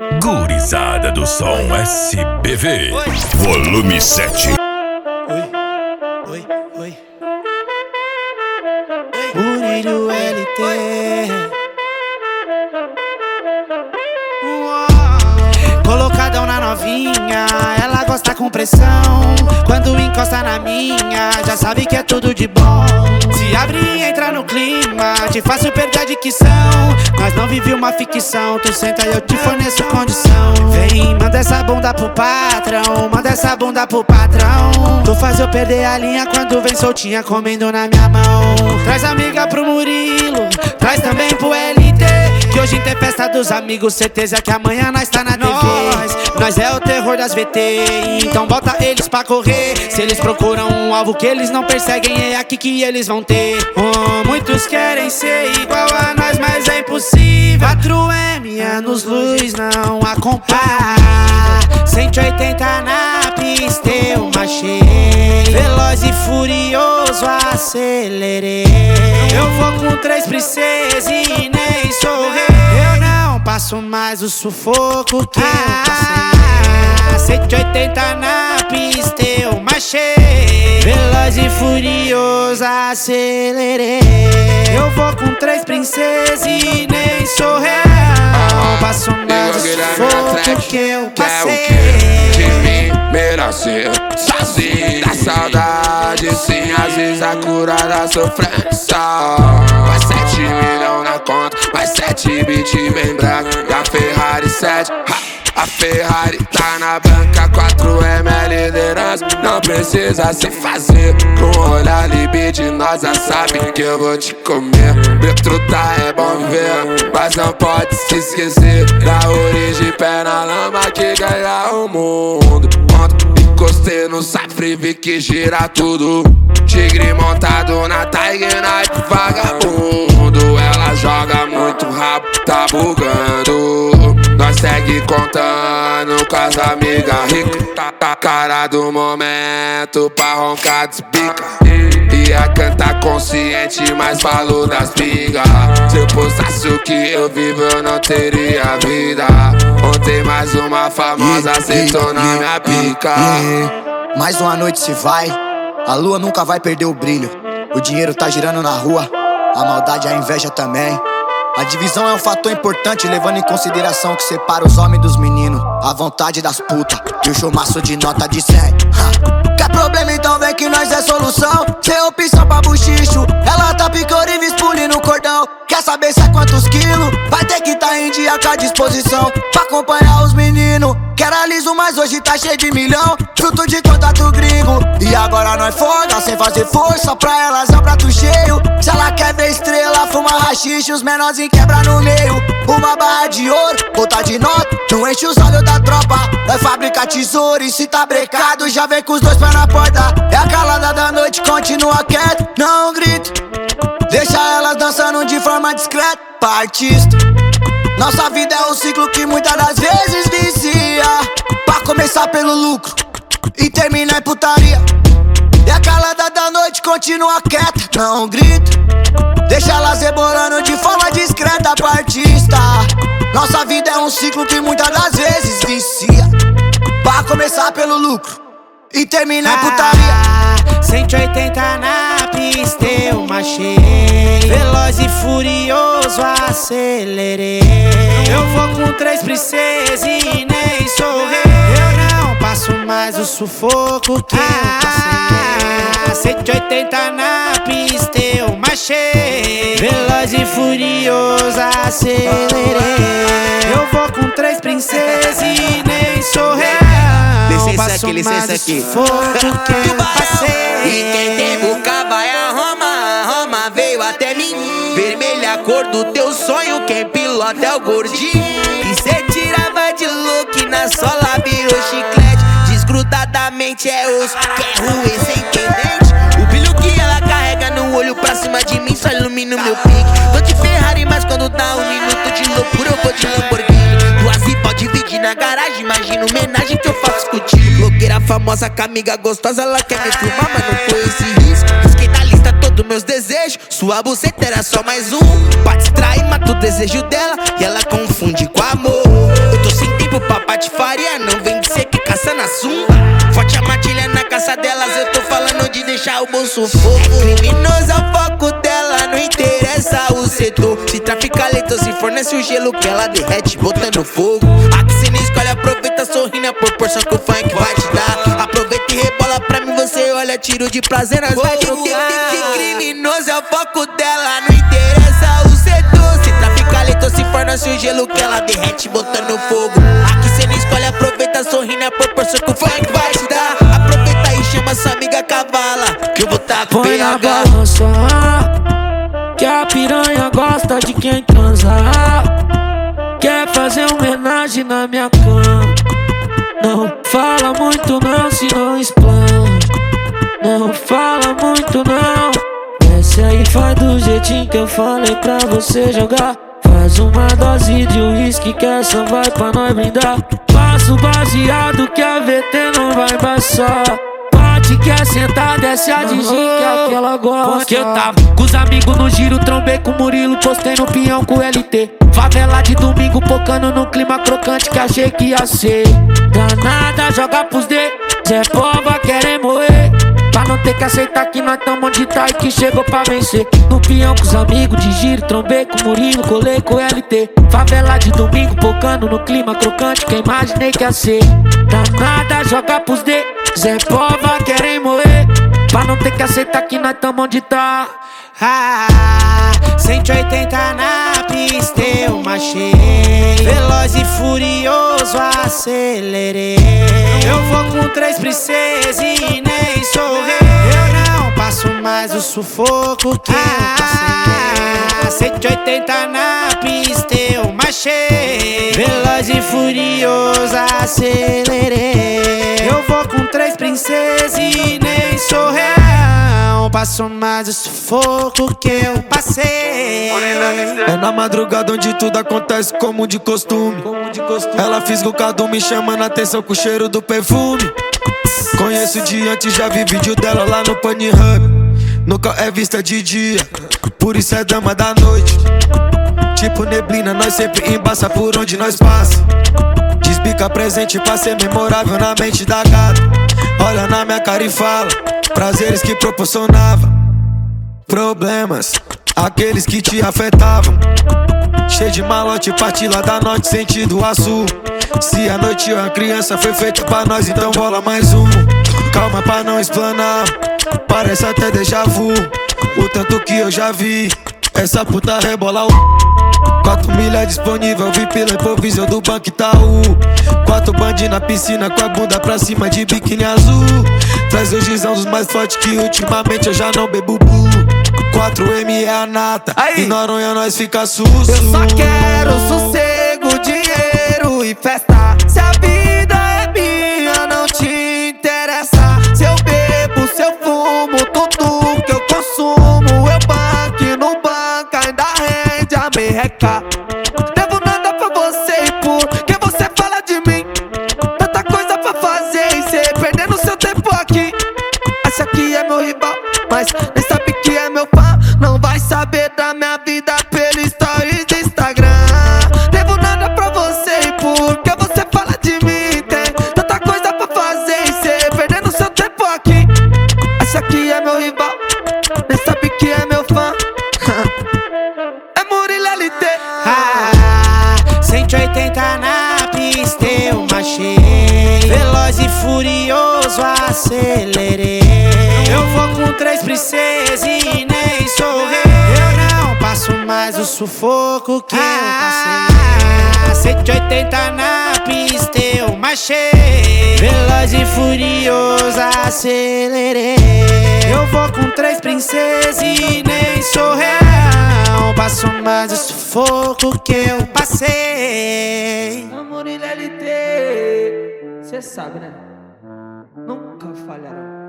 Gurizada do som SBV. Oi. Volume 7. Oi. Murilo LT. Colocadão na novinha, ela gosta com pressão. Quando encosta na minha, já sabe que é tudo de bom. Se abre e entra no clima, te faço perder a dicção. Nós não vive uma ficção, tu senta e eu te forneço condição. Vem, manda essa bunda pro patrão, manda essa bunda pro patrão. Tu faz eu perder a linha quando vem soltinha comendo na minha mão. Traz amiga pro Murilo, traz também pro LT, que hoje tem festa dos amigos, certeza que amanhã nós tá na TV. Nós é o terror das VT, então bota eles pra correr. Se eles procuram um alvo que eles não perseguem, é aqui que eles vão ter. Muitos querem ser igual a nós, mas é impossível. 4M anos luz não acompanha. 180 na pista eu marchei, veloz e furioso acelerei. Eu vou com 3 princesas e nem sou rei. Eu não passo mais o sufoco que eu passei. 180 na pista eu marchei, veloz e furioso acelerei. Eu vou com 3 princesas e nem sou real. Passo mais o sufoco que eu passei. De mim, merecer sozinho da saudade, sim, às vezes a cura da sofrência. Mais 7 milhões na conta, mais 7 bits bem branco. E a Ferrari 7, a Ferrari tá na banca. 4M é liderança, não precisa se fazer. Com olhar libidinosa, sabe que eu vou te comer. Betruta é bom ver, mas não pode se esquecer da origem, pé na lama que ganha o mundo. Encostei no safre, vi que gira tudo. Tigre montado na Tiger Night, vagabundo. Ela joga muito rabo, tá bugando. Nós segue contando com as amigas ricas. Tá cara do momento pra roncar despica. Ia cantar consciente, mas falou das pingas. Se eu postasse o que eu vivo, eu não teria vida. Ontem mais uma famosa sentou na minha pica. Mais uma noite se vai, a lua nunca vai perder o brilho. O dinheiro tá girando na rua, a maldade e a inveja também. A divisão é um fator importante, levando em consideração que separa os homens dos meninos, a vontade das putas e o chumaço de nota de 100. Quer problema então vem que nós é solução. Sem opção pra buchicho, ela tá picorivis pulindo no cordão. Quer saber se é quantos quilos? Vai ter que tá em dia com a disposição pra acompanhar os meninos. Que era liso, mas hoje tá cheio de milhão, fruto de contato gringo. E agora nós folga sem fazer força, pra elas é um prato cheio. Se ela quer ver estrela, fuma rachixe, os menorzinhos quebra no meio. Uma barra de ouro, outra de nota, não enche os olhos da tropa. Vai fabricar tesouro e se tá brecado, já vem com os 2 pés na porta. É a calada da noite, continua quieto, não grito. Deixa elas dançando de forma discreta, pra artista. Nossa vida é um ciclo que muitas das vezes vicia. Pra começar pelo lucro e terminar em putaria. E a calada da noite continua quieta, não grito. Deixa elas rebolando de forma discreta pro artista. Nossa vida é um ciclo que muitas das vezes vicia. Pra começar pelo lucro e terminar em putaria. 180 na pista eu marchei, veloz e furioso acelerei. Eu vou com 3 princesas e nem sou rei. Eu não passo mais o sufoco que eu passei. 180 na pista eu marchei, veloz e furioso acelerei. Eu vou com 3 princesas e nem sou rei. Licença aqui, licença aqui. E quem tem boca vai a Roma, a Roma veio até mim. Vermelha a cor do teu sonho, quem pilota é o gordinho. E cê tirava de look, na sola virou chiclete. Desgrudadamente é osso, que é ruim sem dente. O brilho que ela carrega no olho pra cima de mim só ilumina o meu pique. Tô de Ferrari, mas quando dá um minuto de loucura eu vou de Lamborghini. Duas e pode dividir na garagem, imagina homenagem que eu faço contigo. Blogueira famosa com amiga gostosa, ela quer me filmar, mas não foi esse risco. Risquei da lista todos meus desejos, sua buceta era só mais um. Pra distrair, mata o desejo dela e ela confunde com amor. Eu tô sem patifaria, não vem dizer que caça na sumba. Forte a matilha na caça delas, eu tô falando de deixar o bolso fogo. Criminoso é o foco dela, não interessa o setor. Se trafica leito, se fornece o gelo que ela derrete botando fogo. Aqui cê nem escolhe, aproveita sorrindo a proporção que o funk vai te dar. Aproveita e rebola pra mim, você olha, tiro de prazer nas criminoso é o foco dela, não interessa o setor. Se trafica leito, se fornece o gelo que ela derrete botando fogo. Aqui cê nem escolhe, aproveita sorrindo a proporção que o funk vai te dar. Aproveita e chama sua amiga cavala, que eu vou tá com põe na PH. balança, que a piranha gosta de quem transa. Quer fazer homenagem na minha cama. Não fala muito não, se não explana. Não fala muito não. Desce aí, faz do jeitinho que eu falei pra você jogar. Faz uma dose de uísque que essa vai pra nós brindar. Passa o baseado que a VT não vai passar. Bate que é sentar, desce a de gin que aquela gosta. Que eu tava com os amigos no giro, trombei com o Murilo, postei no pinhão com o LT. Favela de domingo, pocando no clima crocante que achei que ia ser. Danada, joga pros D, Zé Pova querem morrer. Pra não ter que aceitar que nós tamo onde tá e que chegou pra vencer. No pinhão com os amigos de giro, trombei com o Murilo, colei com o LT. Favela de domingo, pocando no clima crocante que imaginei que ia ser. Danada, joga pros D, Zé Pova querem morrer. Pra não ter que aceitar que nós tamo onde tá. 180 na pista eu marchei, veloz e furioso acelerei. Eu vou com 3 princesas e nem sou rei. Eu não passo mais o sufoco que eu passei. 180 na pista eu marchei, veloz e furioso acelerei. Eu vou com 3 princesas e nem sou rei. Não passo mais o sufoco que eu passei. É na madrugada onde tudo acontece como de costume. Ela fisga o cadu me chamando a atenção com o cheiro do perfume. Conheço de antes, já vi vídeo dela lá no Pornhub. Nunca é vista de dia, por isso é dama da noite. Tipo neblina, nós sempre embaça por onde nós passa. Desbica presente pra ser memorável na mente da gata. Olha na minha cara e fala prazeres que proporcionava, problemas, aqueles que te afetavam. Cheio de malote, parti lá da norte, sentido a sul. Se a noite é uma criança, foi feita pra nós, então bola mais um. Calma pra não explanar, parece até déjà vu. O tanto que eu já vi, essa puta rebola o 4 milha disponível, vi pela improvisão do Banco Itaú. 4 bandinhos na piscina com a bunda pra cima de biquíni azul. Traz o gizão dos mais fortes que ultimamente eu já não bebo bu. 4M é a nata, e Noronha nós fica susso. Eu só quero sossego, dinheiro e festa. Se a vida é minha, não te interessa. Se eu bebo, se eu fumo, tudo que eu consumo, eu banco e não banco, ainda rende a merreca. Devo nada pra você e por que você fala de mim. Tanta coisa pra fazer e cê perdendo seu tempo aqui. Esse aqui é meu rival, mas nem sabe que é meu fã. Não vai saber da minha vida pelo stories do Instagram. Devo nada pra você e por que você fala de mim. Tem tanta coisa pra fazer e cê perdendo seu tempo aqui. Esse aqui é meu rival, nem sabe que é meu fã. É Murilo LT. 180 na pista eu marchei, veloz e furioso acelerei. Eu vou com 3 princesas e nem sou rei. Eu não passo mais o sufoco que eu passei. 180 na pista eu marchei, veloz e furioso acelerei. Eu vou com 3 princesas e nem sou rei. Não passo mais o sufoco que eu passei. Murilo LT, cê sabe, né? Nunca falhará.